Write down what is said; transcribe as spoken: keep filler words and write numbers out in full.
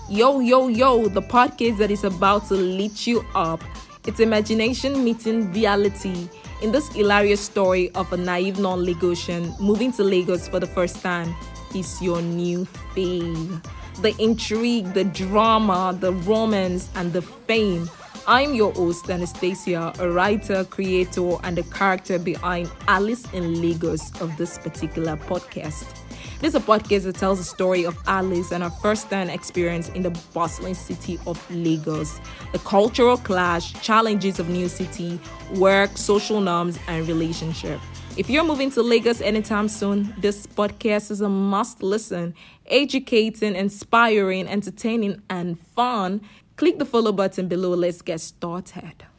Yo, yo, yo, the podcast that is about to lit you up. It's imagination meeting reality. In this hilarious story of a naive non-Lagosian moving to Lagos for the first time is your new fave. The intrigue, the drama, the romance, and the fame. I'm your host, Anastasia, a writer, creator, and the character behind Alice in Lagos of this particular podcast. This is a podcast that tells the story of Alice and her first-hand experience in the bustling city of Lagos, the cultural clash, challenges of new city, work, social norms, and relationship. If you're moving to Lagos anytime soon, this podcast is a must listen, educating, inspiring, entertaining, and fun. Click the follow button below. Let's get started.